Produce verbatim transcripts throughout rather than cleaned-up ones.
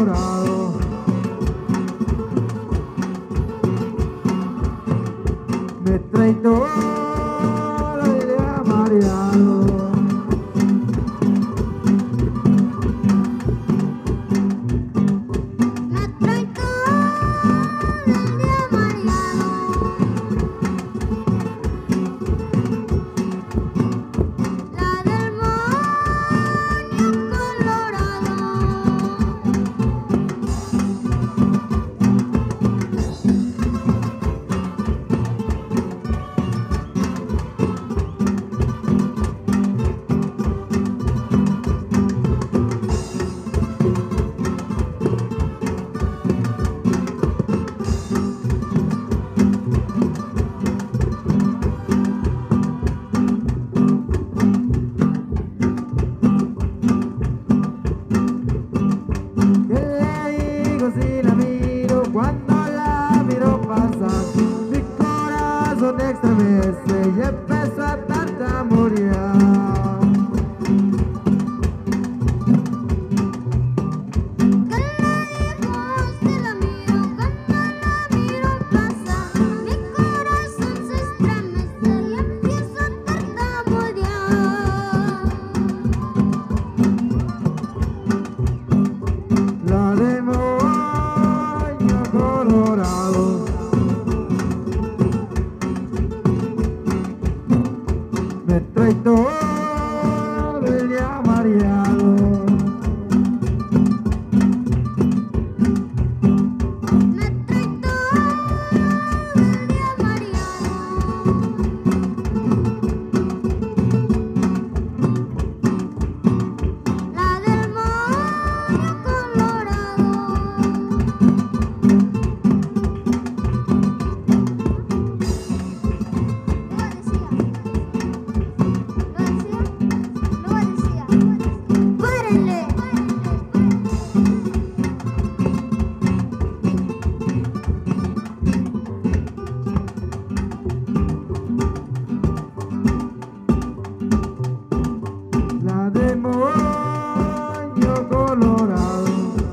colorado. Me trae todo el día mareado. Si la miro, cuando la miro pasar, mi corazón extremece y empezó a tartamudear. La demonio colorado me trae todo el día mareado. Me trae todo el día mareado. La demonio colorado. La demonio colorado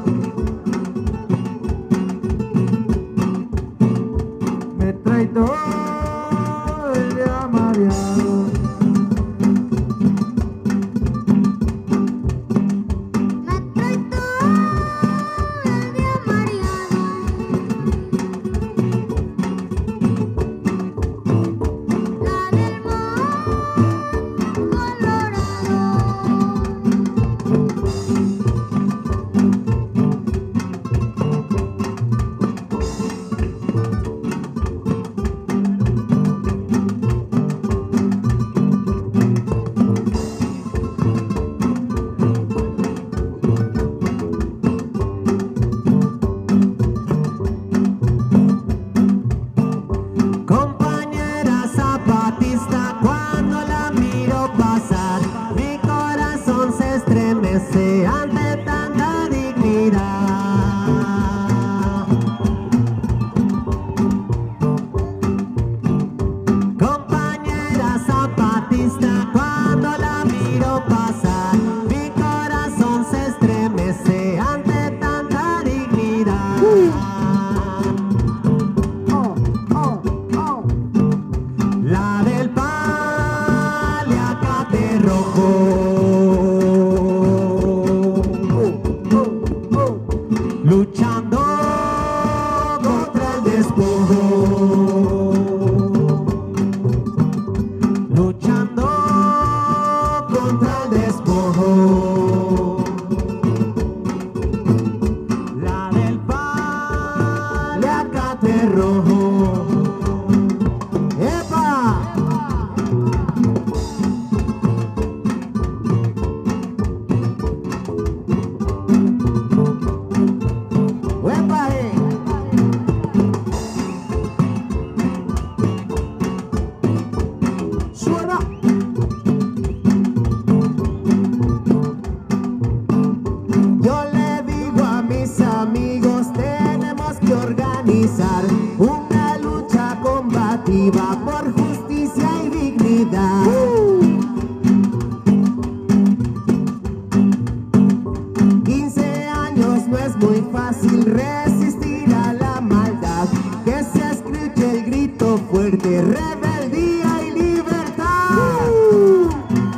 me trae todo el día mareado. Me trae todo el día mareado. La demonio colorado. Compañera zapatista, cuando la miro pasar, mi corazón se estremece ante tanta dignidad. Compañera zapatista, cuando la miro pasar, mi corazón se estremece ante tanta dignidad. La del paliacate rojo, luchando contra el despojo, luchando contra el despojo. La del paliacate rojo. Yo le digo a mis amigos, tenemos que organizar una lucha combativa por justicia y dignidad. quince años no es muy fácil resistir a la maldad. Que se escuche el grito fuerte, rebeldía y libertad. Uh.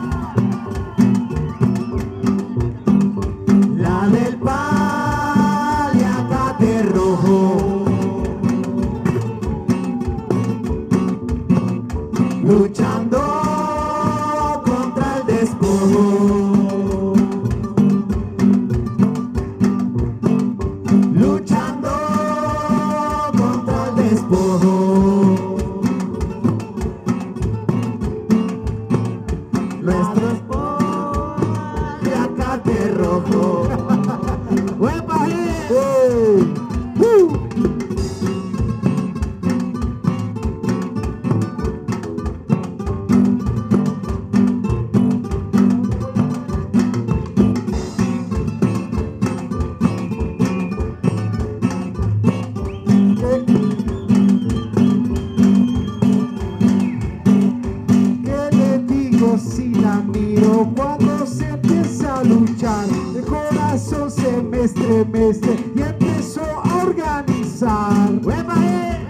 La del paliacate rojo, luchando contra el despojo, luchando contra el despojo. Nuestros paliacate rojo. ¡Huepa! ¡Uh! ¡Uh! Si la miro cuando se empieza a luchar, el corazón se me estremece y empiezo a organizar. ¡Huepa!